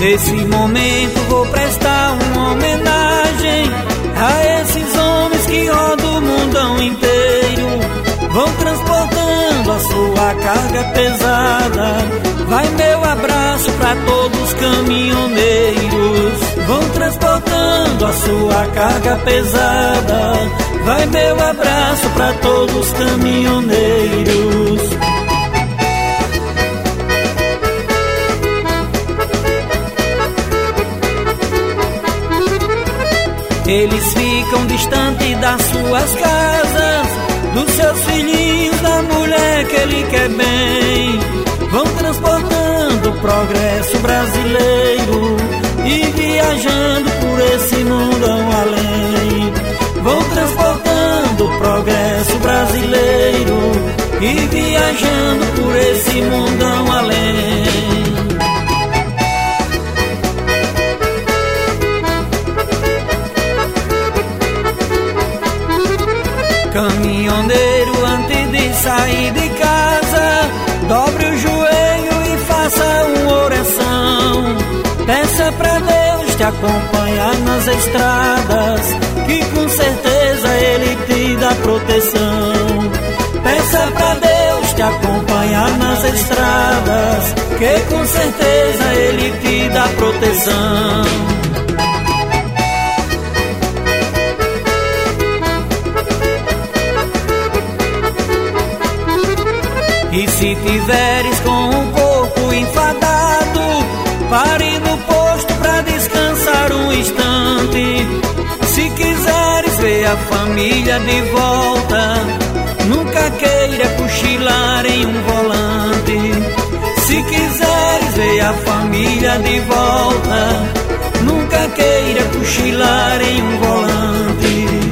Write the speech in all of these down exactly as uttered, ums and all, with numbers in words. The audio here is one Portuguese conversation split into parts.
Nesse momento vou prestar uma homenagem a esses homens que rodam o mundão inteiro, vão transportando a sua carga pesada. Vai meu abraço pra todos os caminhoneiros, vão transportando a sua carga pesada. Vai meu abraço pra todos os caminhoneiros. Eles ficam distantes das suas casas, dos seus filhinhos, da mulher que ele quer bem. Vão transportando o progresso brasileiro e viajando por esse mundão além. Vão transportando o progresso brasileiro e viajando por esse mundão além. Caminhoneiro, antes de sair de casa, dobre o joelho e faça uma oração. Peça pra Deus te acompanhar nas estradas, que com certeza Ele te dá proteção. Peça pra Deus te acompanhar nas estradas, que com certeza Ele te dá proteção. E se tiveres com o corpo enfadado, pare no posto pra descansar um instante. Se quiseres ver a família de volta, nunca queira cochilar em um volante. Se quiseres ver a família de volta, nunca queira cochilar em um volante.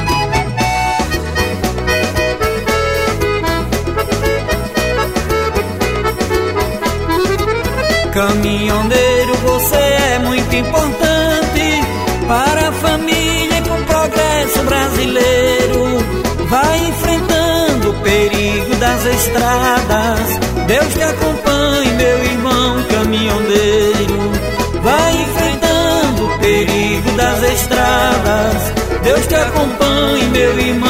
Caminhoneiro, você é muito importante para a família e para o progresso brasileiro. Vai enfrentando o perigo das estradas, Deus te acompanhe, meu irmão caminhoneiro. Vai enfrentando o perigo das estradas, Deus te acompanhe, meu irmão